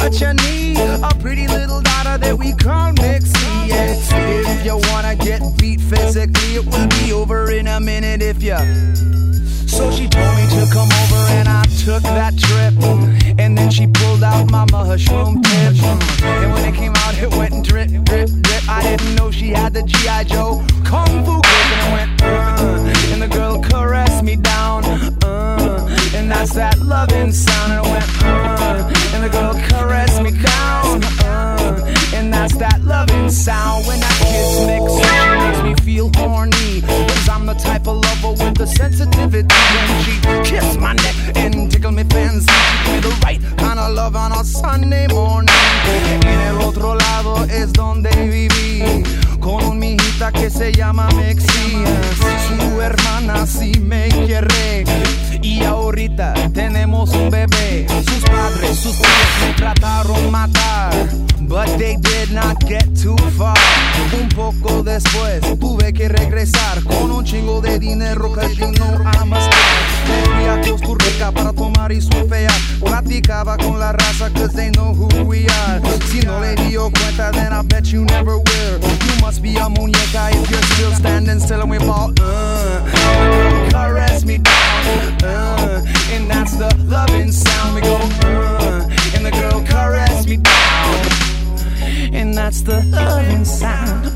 what you need. A pretty little daughter that we call Mixie. And if you wanna get beat physically, it will be over in a minute if you. So she told me to come over and I took that trip. And then she pulled out my mushroom tip. And when it came out, it went and drip, drip, drip. I didn't know she had the G.I. Joe Kung Fu grip. And it went, and the girl caressed me down, and that's that loving sound. And it went, and the girl caressed me down, and that's that loving sound. When that kiss mix, she makes me feel horny, 'cause I'm the type of lover with the sensitivity. When she kissed my neck and tickled me fancy, she gave me the right kind of love on a Sunday morning. En el otro lado es donde viví, con un mijita que se llama Mixie. Su hermana sí me quiere, y ahorita tenemos un bebé. Sus padres, sus tíos me trataron matar, but they did not get too far. Un poco después tuve que regresar con un chingo de dinero, 'cause you know I'm a star. Fui a Costa Rica para tomar y surfear. Platicaba con la raza 'cause they know who we are. Si no le dio cuenta, then I bet you never will. You must be a muñeca if you're still standing still. And we ball, caress me down, and that's the loving sound. We go, and the girl caress me down, and that's the loving sound.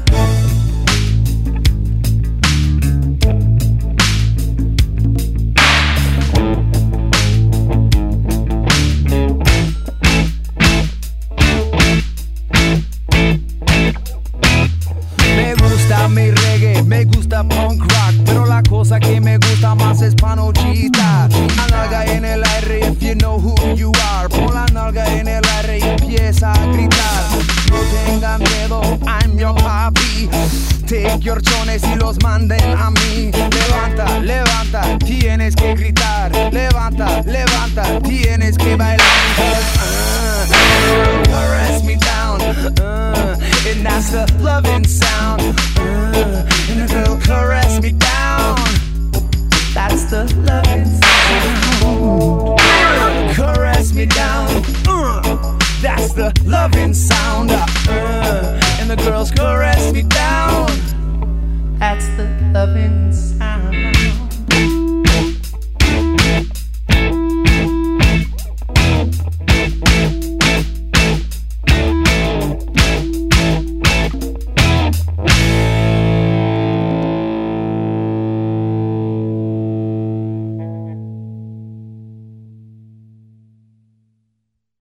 Mi reggae, me gusta punk rock, pero la cosa que me gusta más es panochita. La nalga en el aire if you know who you are. Pon la nalga en el aire y empieza a gritar. No tengan miedo, I'm your papi. Take your chones y los manden a mí. Levanta, levanta, tienes que gritar. Levanta, levanta, tienes que bailar. Caress me down, and that's the love.